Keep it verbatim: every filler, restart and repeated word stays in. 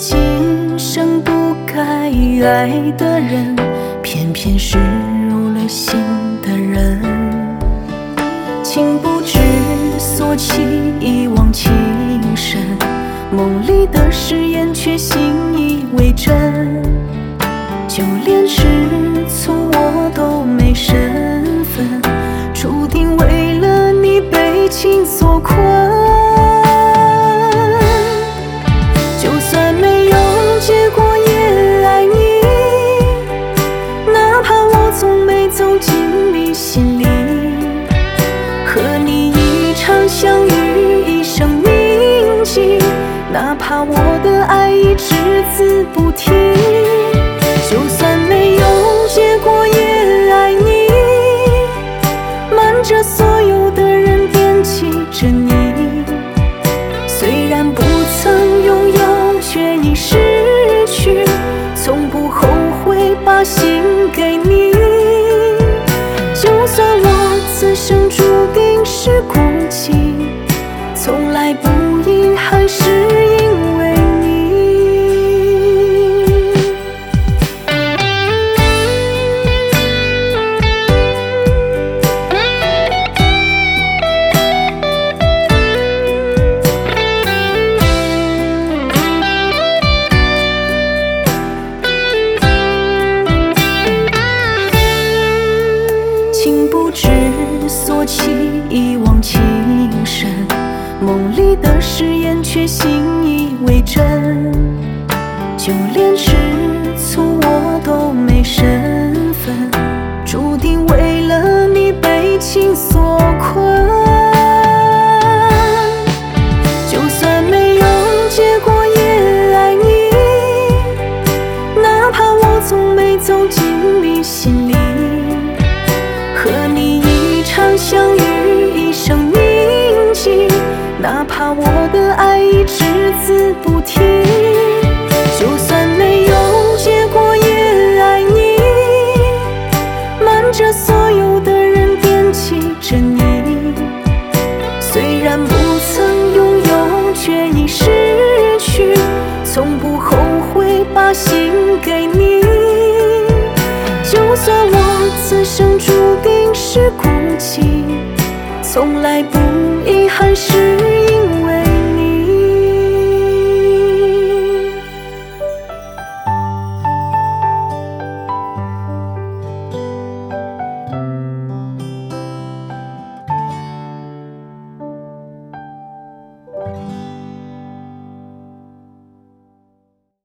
今生不该爱的人，偏偏是入了心的人。情不知所起，一往情深，梦里的誓言却信以为真。就连吃醋我都没身份，注定为了你被情所困。就算没有结果也爱你，哪怕我从没走进你心里。和你一场相遇，一生铭记，哪怕我的爱已只字不提。就算没有结果也爱你，瞒着所有的人惦记着你。虽然不曾拥有，却已失去，从不后悔把心给你。就算我此生注定是孤寂，从来不遗憾，是因为你。情不知所起，一往情深，梦里的誓言却信以为真。就连吃醋我都没身份，注定为了你被情所困。就算没有结果也爱你，哪怕我从没走进你心里。和你一场相遇，一生铭记，哪怕我的爱已只字不提。就算没有结果也爱你，瞒着所有的人惦记着你。虽然不曾拥有，却已失去，从不后悔把心给你。就算我此生注定是孤寂，从来不遗憾，是因